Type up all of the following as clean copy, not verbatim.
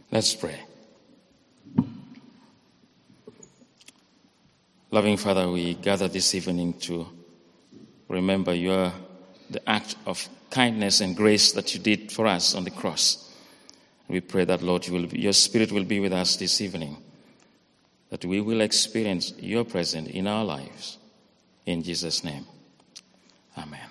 Let's pray. Loving Father, we gather this evening to remember the act of kindness and grace that you did for us on the cross. We pray that, Lord, your Spirit will be with us this evening, that we will experience your presence in our lives. In Jesus' name, amen.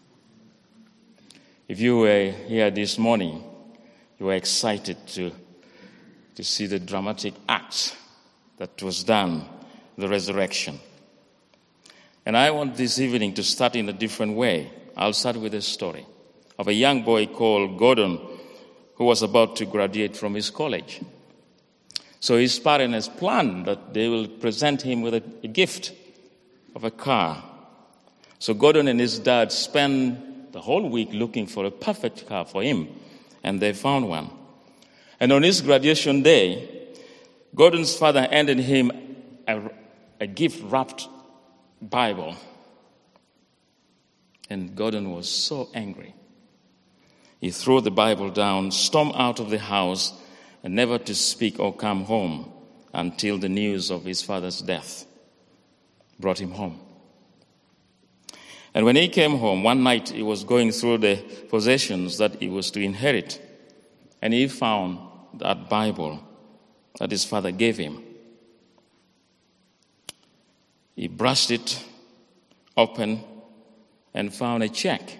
If you were here this morning, you were excited to see the dramatic act that was done, the resurrection. And I want this evening to start in a different way. I'll start with a story of a young boy called Gordon who was about to graduate from his college. So his parents planned that they will present him with a gift of a car. So Gordon and his dad spent the whole week looking for a perfect car for him, and they found one. And on his graduation day, Gordon's father handed him a gift-wrapped Bible. And Gordon was so angry. He threw the Bible down, stormed out of the house, and never to speak or come home until the news of his father's death brought him home. And when he came home, one night he was going through the possessions that he was to inherit, and he found that Bible that his father gave him. He brushed it open and found a check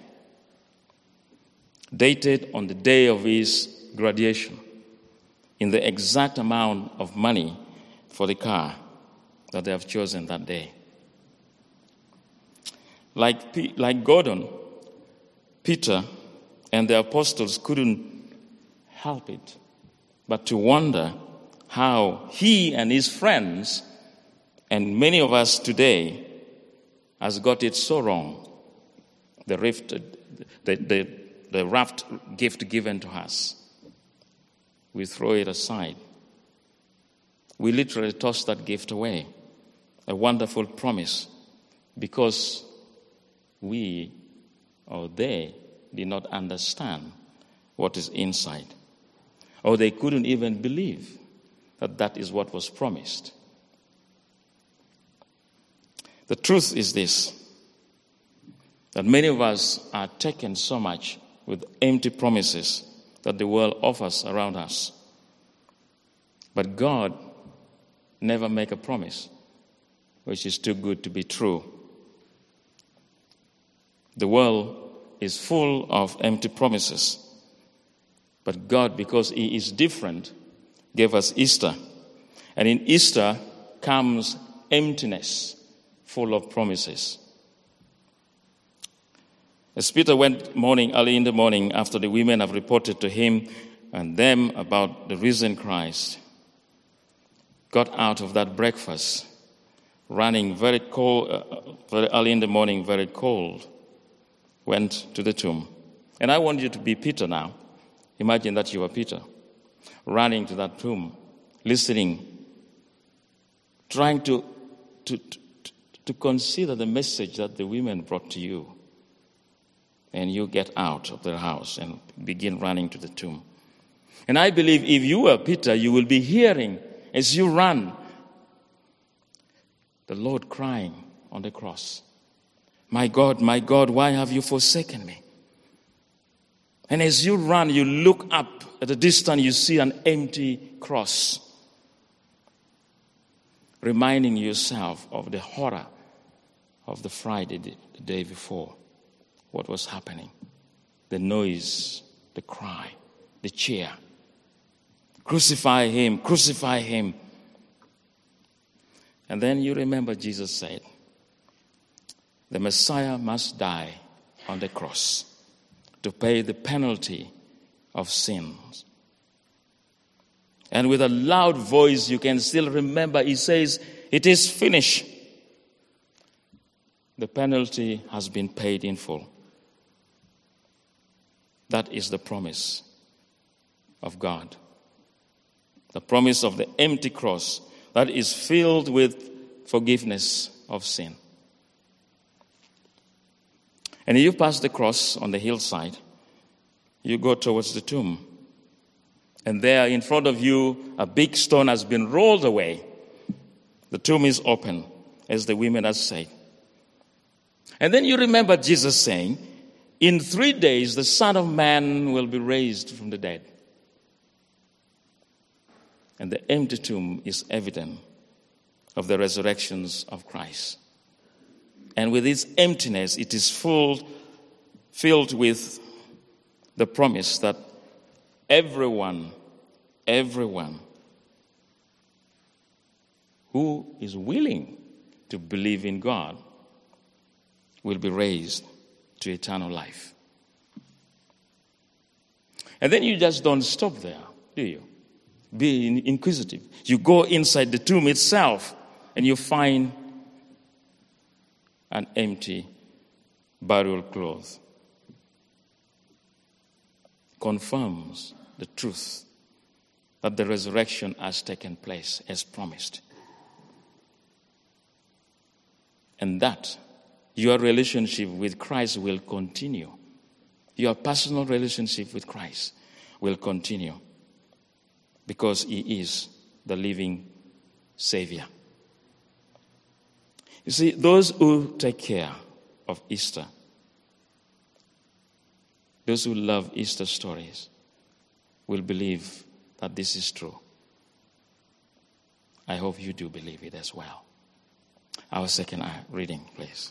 dated on the day of his graduation in the exact amount of money for the car that they have chosen that day. Like Gordon, Peter and the apostles couldn't help it but to wonder how he and his friends and many of us today has got it so wrong. The wrapped gift given to us, we throw it aside. We literally toss that gift away. A wonderful promise, because we or they did not understand what is inside, or they couldn't even believe that that is what was promised. The truth is this, that many of us are taken so much with empty promises that the world offers around us. But God never makes a promise which is too good to be true. The world is full of empty promises. But God, because He is different, gave us Easter. And in Easter comes emptiness, full of promises. As Peter went early in the morning, after the women have reported to him and them about the risen Christ, got out of that breakfast, running very early in the morning, very cold, went to the tomb. And I want you to be Peter now. Imagine that you are Peter, running to that tomb, listening, trying to consider the message that the women brought to you. And you get out of the house and begin running to the tomb. And I believe if you were Peter, you will be hearing, as you run, the Lord crying on the cross, my God, why have you forsaken me?" And as you run, you look up at a distance, you see an empty cross, reminding yourself of the horror of the Friday, the day before. What was happening? The noise, the cry, the cheer. Crucify him, crucify him. And then you remember Jesus said, the Messiah must die on the cross to pay the penalty of sins. And with a loud voice, you can still remember, he says, "It is finished." The penalty has been paid in full. That is the promise of God. The promise of the empty cross that is filled with forgiveness of sin. And you pass the cross on the hillside, you go towards the tomb. And there in front of you, a big stone has been rolled away. The tomb is open, as the women had said. And then you remember Jesus saying, in 3 days, the Son of Man will be raised from the dead. And the empty tomb is evidence of the resurrections of Christ. And with its emptiness, it is filled with the promise that everyone who is willing to believe in God will be raised to eternal life. And then you just don't stop there, do you? Be inquisitive. You go inside the tomb itself and you find an empty burial cloth. Confirms the truth that the resurrection has taken place as promised. And that your relationship with Christ will continue. Your personal relationship with Christ will continue because he is the living Savior. You see, those who take care of Easter, those who love Easter stories, will believe that this is true. I hope you do believe it as well. Our second reading, please.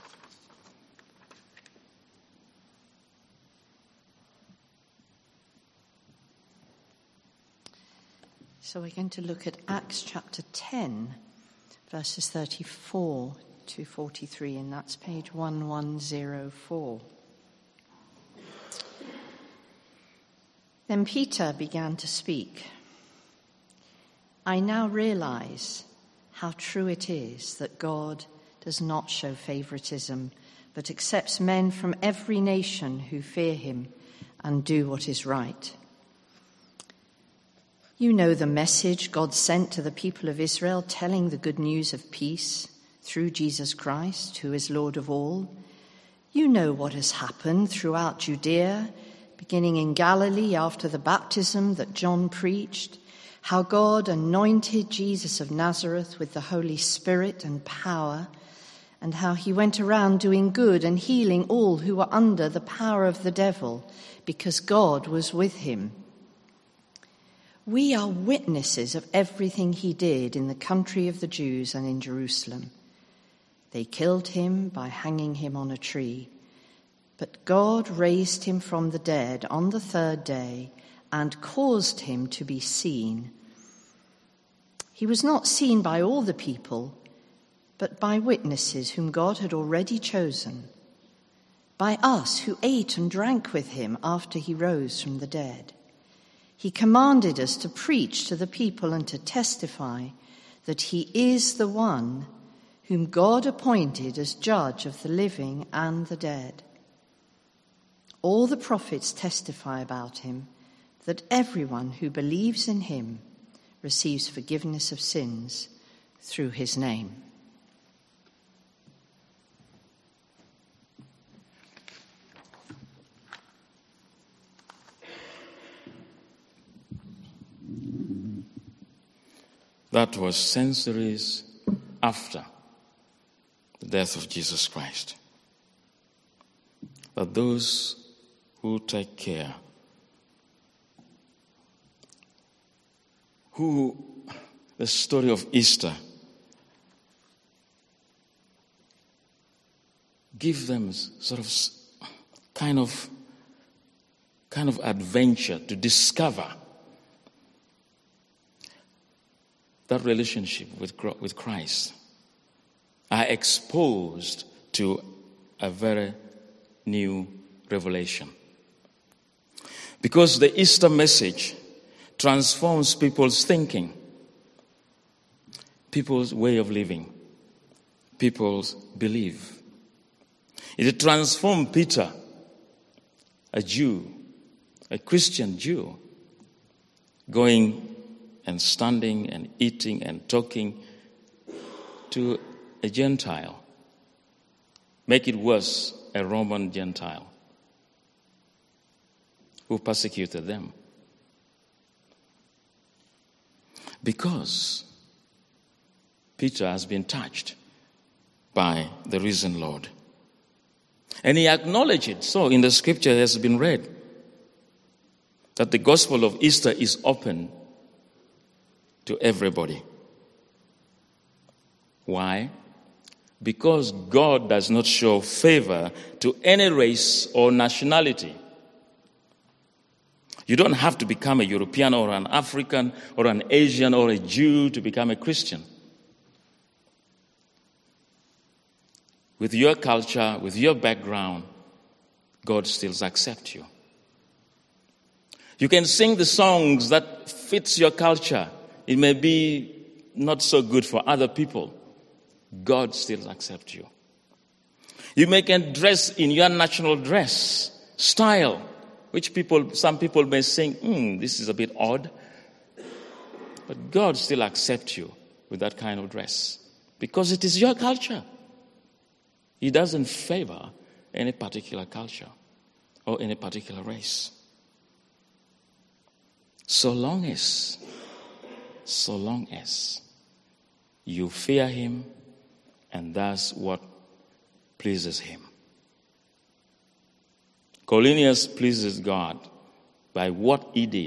So we're going to look at Acts chapter 10, verses 34 to 43, and that's page 1104. Then Peter began to speak. I now realize how true it is that God does not show favoritism, but accepts men from every nation who fear him and do what is right. You know the message God sent to the people of Israel, telling the good news of peace through Jesus Christ, who is Lord of all. You know what has happened throughout Judea, beginning in Galilee after the baptism that John preached, how God anointed Jesus of Nazareth with the Holy Spirit and power, and how he went around doing good and healing all who were under the power of the devil, because God was with him. We are witnesses of everything he did in the country of the Jews and in Jerusalem. They killed him by hanging him on a tree, but God raised him from the dead on the third day and caused him to be seen. He was not seen by all the people, but by witnesses whom God had already chosen, by us who ate and drank with him after he rose from the dead. He commanded us to preach to the people and to testify that he is the one whom God appointed as judge of the living and the dead. All the prophets testify about him, that everyone who believes in him receives forgiveness of sins through his name. That was centuries after the death of Jesus Christ. But those who take care, the story of Easter, give them sort of kind of adventure to discover that relationship with Christ, are exposed to a very new revelation. Because the Easter message transforms people's thinking, people's way of living, people's belief. It transformed Peter, a Jew, a Christian Jew, going and standing and eating and talking to a Gentile. Make it worse, a Roman Gentile who persecuted them. Because Peter has been touched by the risen Lord. And he acknowledged it. So in the scripture that has been read, that the gospel of Easter is open to everybody. Why? Because God does not show favor to any race or nationality. You don't have to become a European or an African or an Asian or a Jew to become a Christian. With your culture, with your background, God still accepts you. You can sing the songs that fits your culture. It may be not so good for other people. God still accepts you. You can dress in your national dress, style, which some people may think, this is a bit odd. But God still accepts you with that kind of dress because it is your culture. He doesn't favor any particular culture or any particular race. So long as you fear him, and that's what pleases him. Cornelius pleases God by what he did.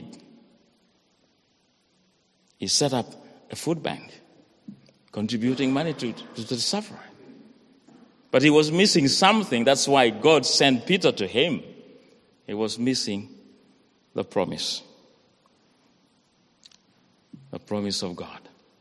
He set up a food bank, contributing money to the suffering. But he was missing something. That's why God sent Peter to him. He was missing the promise. The promise of God.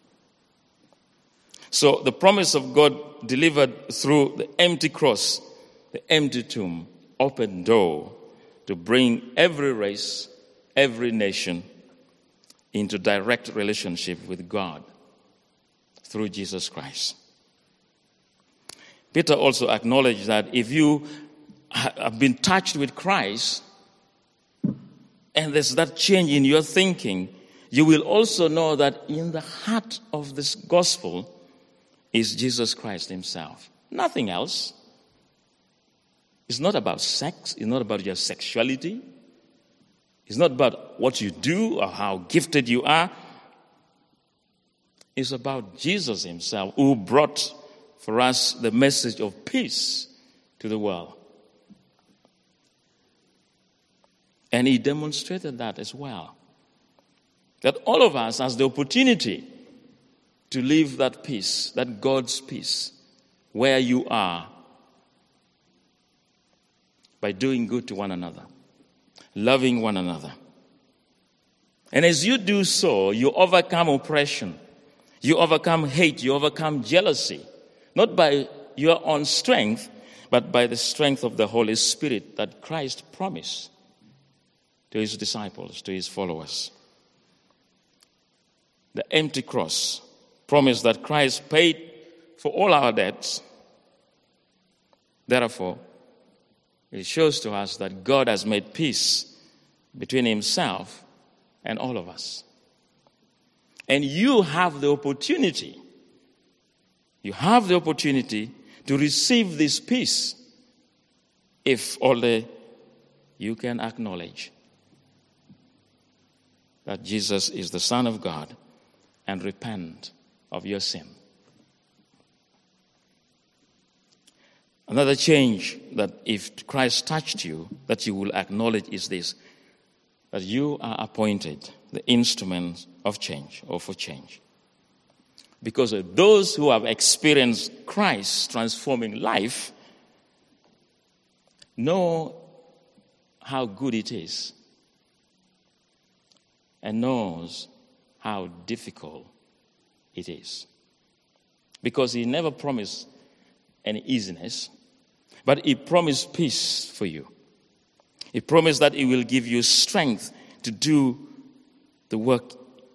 So the promise of God delivered through the empty cross, the empty tomb, open door to bring every race, every nation into direct relationship with God through Jesus Christ. Peter also acknowledged that if you have been touched with Christ and there's that change in your thinking, you will also know that in the heart of this gospel is Jesus Christ himself. Nothing else. It's not about sex. It's not about your sexuality. It's not about what you do or how gifted you are. It's about Jesus himself who brought for us the message of peace to the world. And he demonstrated that as well. That all of us has the opportunity to live that peace, that God's peace, where you are, by doing good to one another, loving one another. And as you do so, you overcome oppression, you overcome hate, you overcome jealousy, not by your own strength, but by the strength of the Holy Spirit that Christ promised to his disciples, to his followers. The empty cross promised that Christ paid for all our debts. Therefore, it shows to us that God has made peace between himself and all of us. And you have the opportunity to receive this peace if only you can acknowledge that Jesus is the Son of God and repent of your sin. Another change that if Christ touched you, that you will acknowledge is this, that you are appointed the instrument of change or for change. Because of those who have experienced Christ's transforming life know how good it is and knows how difficult it is. Because he never promised any easiness, but he promised peace for you. He promised that he will give you strength to do the work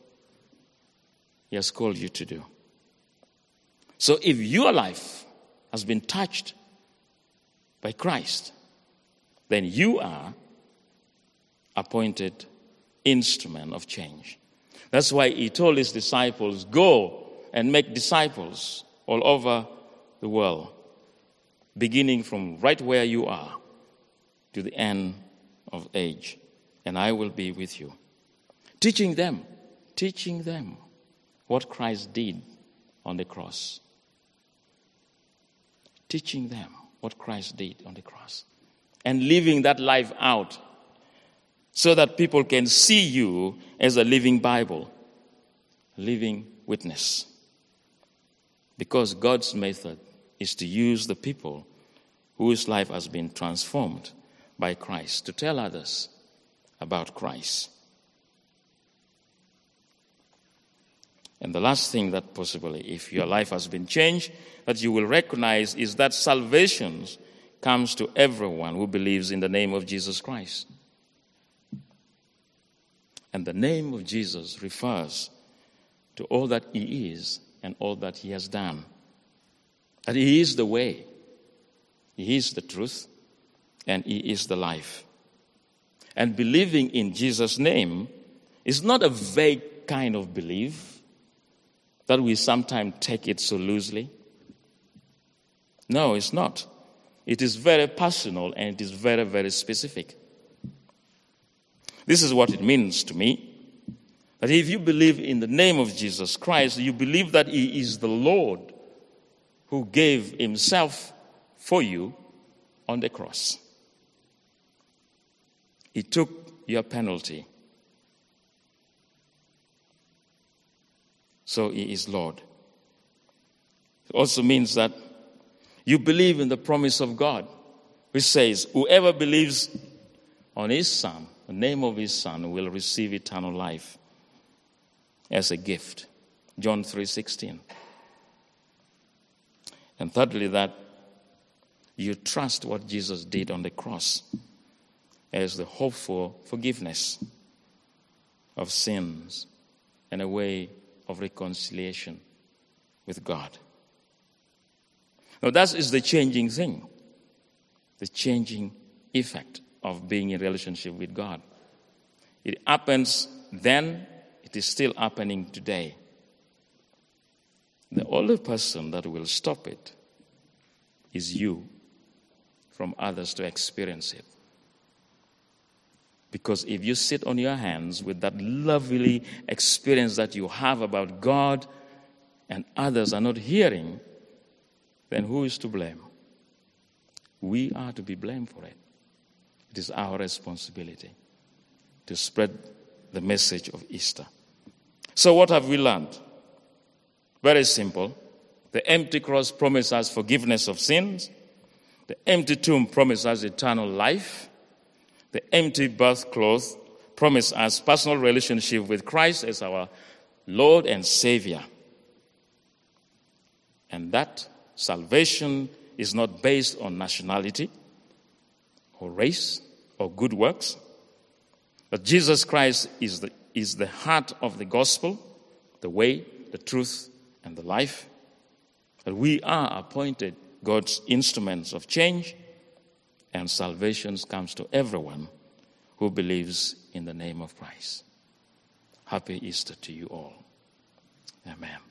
he has called you to do. So if your life has been touched by Christ, then you are appointed instrument of change. That's why he told his disciples, go and make disciples all over the world, beginning from right where you are to the end of age, and I will be with you. Teaching them what Christ did on the cross. Teaching them what Christ did on the cross. And living that life out so that people can see you as a living Bible, living witness. Because God's method is to use the people whose life has been transformed by Christ to tell others about Christ. And the last thing that possibly, if your life has been changed, that you will recognize is that salvation comes to everyone who believes in the name of Jesus Christ. And the name of Jesus refers to all that he is and all that he has done. That he is the way, he is the truth, and he is the life. And believing in Jesus' name is not a vague kind of belief that we sometimes take it so loosely. No, it's not. It is very personal and it is very, very specific. This is what it means to me. That if you believe in the name of Jesus Christ, you believe that he is the Lord who gave himself for you on the cross. He took your penalty. So he is Lord. It also means that you believe in the promise of God, which says, whoever believes on his Son, the name of his Son, will receive eternal life as a gift. John 3:16. And thirdly, that you trust what Jesus did on the cross as the hope for forgiveness of sins and a way of reconciliation with God. Now that is the changing thing, the changing effect of being in relationship with God. It happens then, it is still happening today. The only person that will stop it is you from others to experience it. Because if you sit on your hands with that lovely experience that you have about God and others are not hearing, then who is to blame? We are to be blamed for it. It is our responsibility to spread the message of Easter. So what have we learned? Very simple. The empty cross promises us forgiveness of sins. The empty tomb promises us eternal life. The empty birth cloth promises us personal relationship with Christ as our Lord and Savior. And that salvation is not based on nationality or race or good works. But Jesus Christ is the heart of the gospel, the way, the truth, and the life. That we are appointed God's instruments of change, and salvation comes to everyone who believes in the name of Christ. Happy Easter to you all. Amen.